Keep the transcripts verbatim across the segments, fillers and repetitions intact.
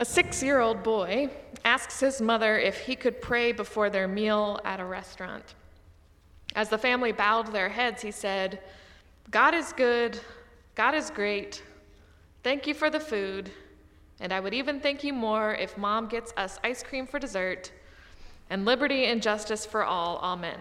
A six-year-old boy asks his mother if he could pray before their meal at a restaurant. As the family bowed their heads, he said, "God is good, God is great. Thank you for the food, and I would even thank you more if Mom gets us ice cream for dessert, and liberty and justice for all, amen."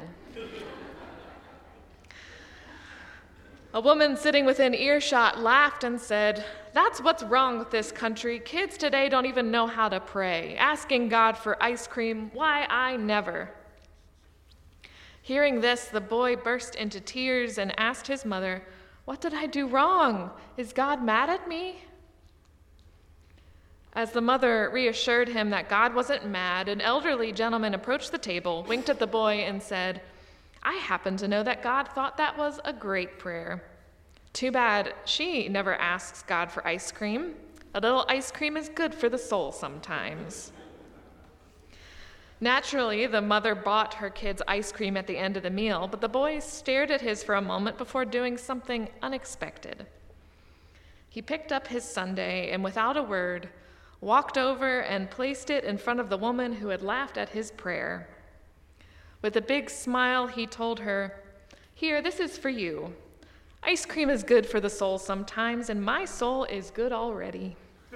A woman sitting within earshot laughed and said, "That's what's wrong with this country. Kids today don't even know how to pray. Asking God for ice cream, why, I never." Hearing this, the boy burst into tears and asked his mother, "What did I do wrong? Is God mad at me?" As the mother reassured him that God wasn't mad, an elderly gentleman approached the table, winked at the boy, and said, "I happen to know that God thought that was a great prayer. Too bad she never asks God for ice cream. A little ice cream is good for the soul sometimes." Naturally, the mother bought her kids ice cream at the end of the meal, but the boy stared at his for a moment before doing something unexpected. He picked up his sundae and, without a word, walked over and placed it in front of the woman who had laughed at his prayer. With a big smile, he told her, "Here, this is for you. Ice cream is good for the soul sometimes, and my soul is good already."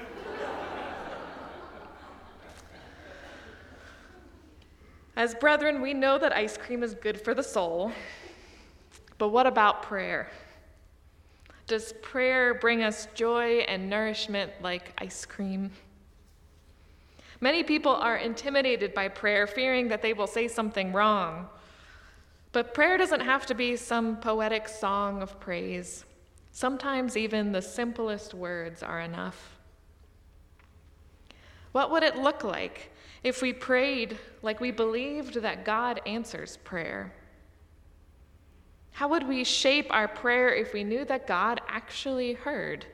As brethren, we know that ice cream is good for the soul, but what about prayer? Does prayer bring us joy and nourishment like ice cream? Many people are intimidated by prayer, fearing that they will say something wrong. But prayer doesn't have to be some poetic song of praise. Sometimes even the simplest words are enough. What would it look like if we prayed like we believed that God answers prayer? How would we shape our prayer if we knew that God actually heard?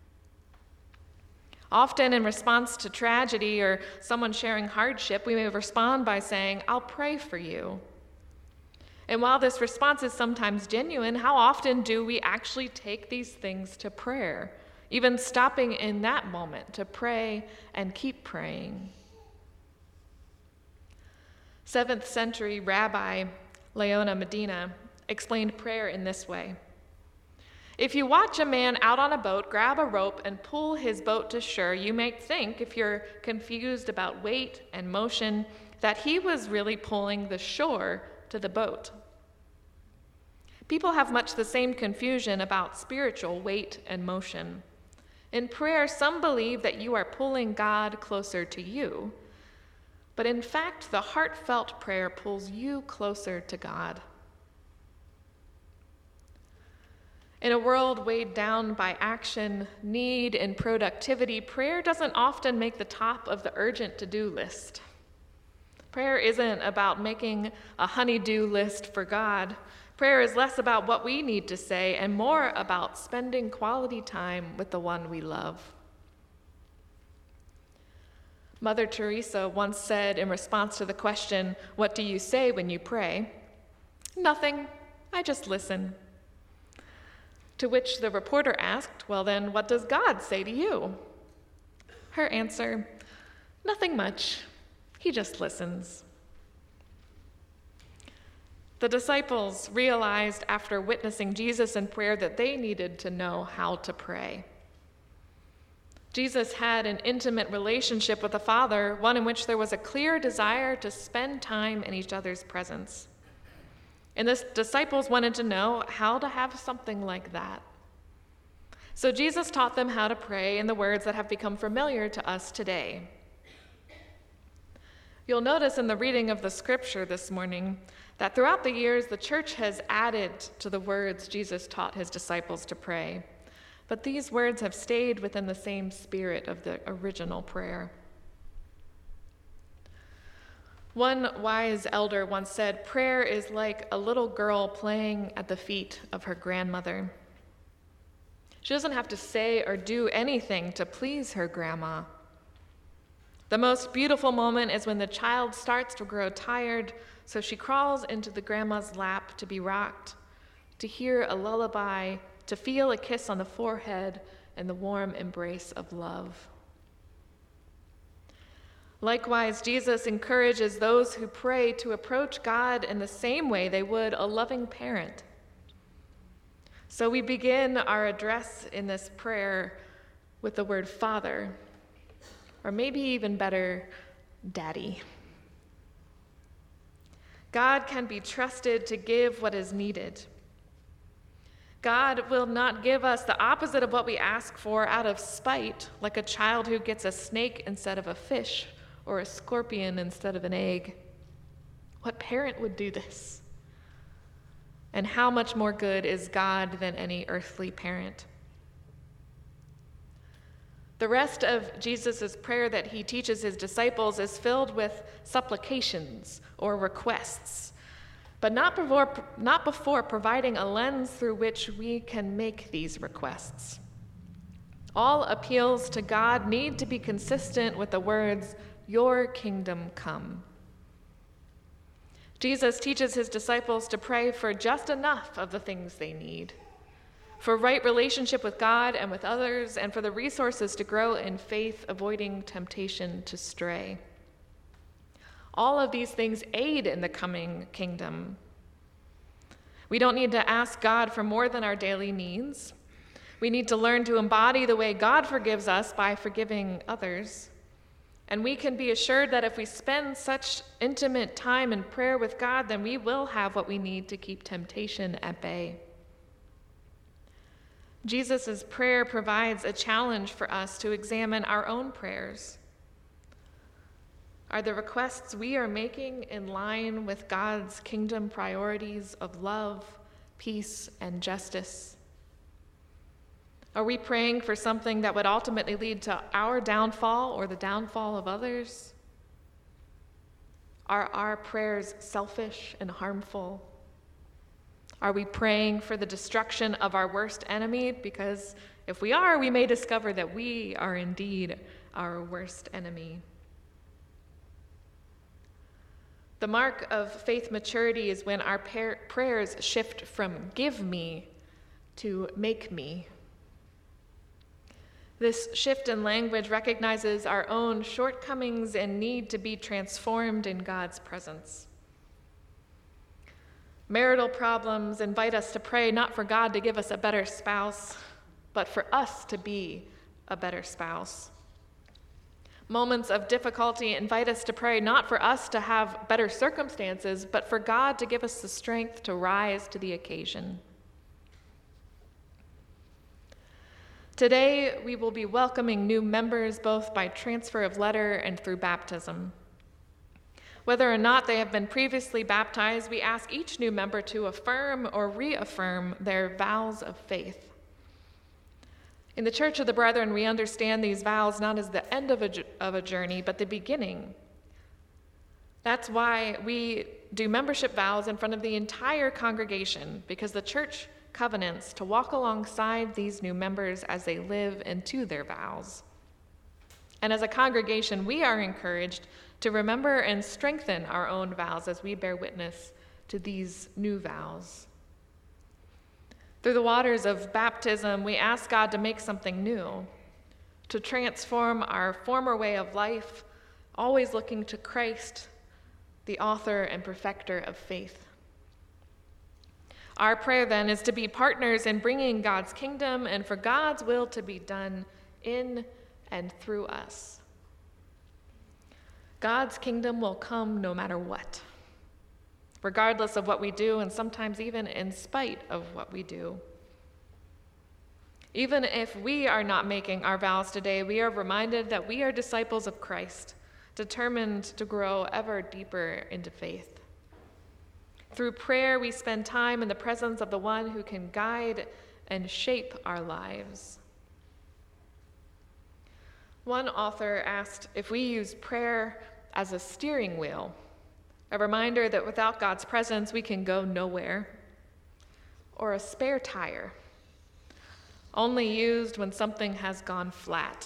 Often in response to tragedy or someone sharing hardship, we may respond by saying, "I'll pray for you." And while this response is sometimes genuine, how often do we actually take these things to prayer, even stopping in that moment to pray and keep praying? Seventh century Rabbi Leona Medina explained prayer in this way. If you watch a man out on a boat grab a rope and pull his boat to shore, you may think, if you're confused about weight and motion, that he was really pulling the shore to the boat. People have much the same confusion about spiritual weight and motion. In prayer, some believe that you are pulling God closer to you, but in fact, the heartfelt prayer pulls you closer to God. In a world weighed down by action, need, and productivity, prayer doesn't often make the top of the urgent to-do list. Prayer isn't about making a honey-do list for God. Prayer is less about what we need to say and more about spending quality time with the one we love. Mother Teresa once said in response to the question, "What do you say when you pray?" "Nothing, I just listen." To which the reporter asked, "Well then, what does God say to you?" Her answer, "Nothing much. He just listens." The disciples realized after witnessing Jesus in prayer that they needed to know how to pray. Jesus had an intimate relationship with the Father, one in which there was a clear desire to spend time in each other's presence. And the disciples wanted to know how to have something like that. So Jesus taught them how to pray in the words that have become familiar to us today. You'll notice in the reading of the scripture this morning that throughout the years, the church has added to the words Jesus taught his disciples to pray. But these words have stayed within the same spirit of the original prayer. One wise elder once said, "Prayer is like a little girl playing at the feet of her grandmother." She doesn't have to say or do anything to please her grandma. The most beautiful moment is when the child starts to grow tired, so she crawls into the grandma's lap to be rocked, to hear a lullaby, to feel a kiss on the forehead and the warm embrace of love. Likewise, Jesus encourages those who pray to approach God in the same way they would a loving parent. So we begin our address in this prayer with the word Father, or maybe even better, Daddy. God can be trusted to give what is needed. God will not give us the opposite of what we ask for out of spite, like a child who gets a snake instead of a fish, or a scorpion instead of an egg. What parent would do this? And how much more good is God than any earthly parent? The rest of Jesus' prayer that he teaches his disciples is filled with supplications or requests, but not before, not before providing a lens through which we can make these requests. All appeals to God need to be consistent with the words, "Your kingdom come." Jesus teaches his disciples to pray for just enough of the things they need, for right relationship with God and with others, and for the resources to grow in faith, avoiding temptation to stray. All of these things aid in the coming kingdom. We don't need to ask God for more than our daily needs. We need to learn to embody the way God forgives us by forgiving others. And we can be assured that if we spend such intimate time in prayer with God, then we will have what we need to keep temptation at bay. Jesus' prayer provides a challenge for us to examine our own prayers. Are the requests we are making in line with God's kingdom priorities of love, peace, and justice? Are we praying for something that would ultimately lead to our downfall or the downfall of others? Are our prayers selfish and harmful? Are we praying for the destruction of our worst enemy? Because if we are, we may discover that we are indeed our worst enemy. The mark of faith maturity is when our par- prayers shift from give me to make me. This shift in language recognizes our own shortcomings and need to be transformed in God's presence. Marital problems invite us to pray not for God to give us a better spouse, but for us to be a better spouse. Moments of difficulty invite us to pray not for us to have better circumstances, but for God to give us the strength to rise to the occasion. Today, we will be welcoming new members both by transfer of letter and through baptism. Whether or not they have been previously baptized, we ask each new member to affirm or reaffirm their vows of faith. In the Church of the Brethren, we understand these vows not as the end of a, of a journey, but the beginning. That's why we do membership vows in front of the entire congregation, because the church covenants to walk alongside these new members as they live into their vows. And as a congregation, we are encouraged to remember and strengthen our own vows as we bear witness to these new vows. Through the waters of baptism, we ask God to make something new, to transform our former way of life, always looking to Christ, the author and perfecter of faith. Our prayer then is to be partners in bringing God's kingdom and for God's will to be done in and through us. God's kingdom will come no matter what, regardless of what we do, and sometimes even in spite of what we do. Even if we are not making our vows today, we are reminded that we are disciples of Christ, determined to grow ever deeper into faith. Through prayer, we spend time in the presence of the one who can guide and shape our lives. One author asked if we use prayer as a steering wheel, a reminder that without God's presence we can go nowhere, or a spare tire, only used when something has gone flat.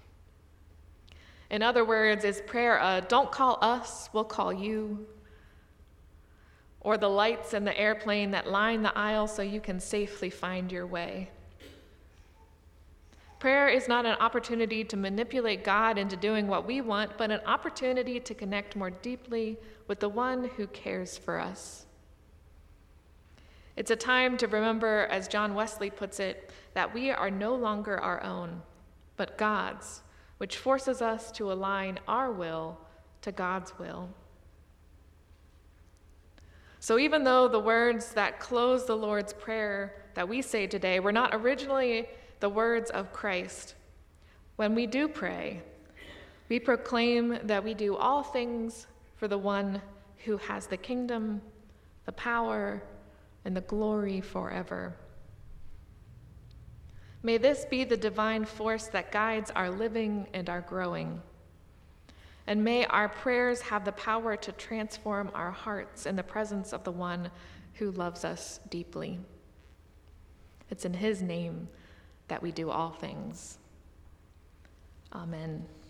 In other words, is prayer a don't call us, we'll call you, or the lights in the airplane that line the aisle so you can safely find your way? Prayer is not an opportunity to manipulate God into doing what we want, but an opportunity to connect more deeply with the one who cares for us. It's a time to remember, as John Wesley puts it, that we are no longer our own, but God's, which forces us to align our will to God's will. So even though the words that close the Lord's Prayer that we say today were not originally the words of Christ, when we do pray, we proclaim that we do all things for the one who has the kingdom, the power, and the glory forever. May this be the divine force that guides our living and our growing. And may our prayers have the power to transform our hearts in the presence of the one who loves us deeply. It's in his name that we do all things. Amen.